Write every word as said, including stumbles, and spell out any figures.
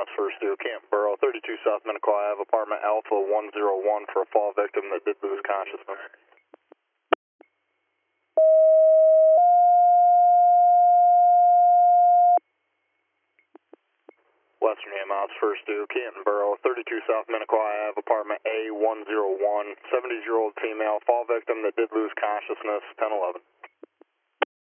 Ops first due, Canton Borough, thirty-two South Minnequaw Ave, apartment Alpha one zero one for a fall victim that did lose consciousness. Western A M Ops first due, Canton Borough, thirty-two South Minnequaw Ave, apartment A one zero one, seventy-year-old female, fall victim that did lose consciousness, ten eleven.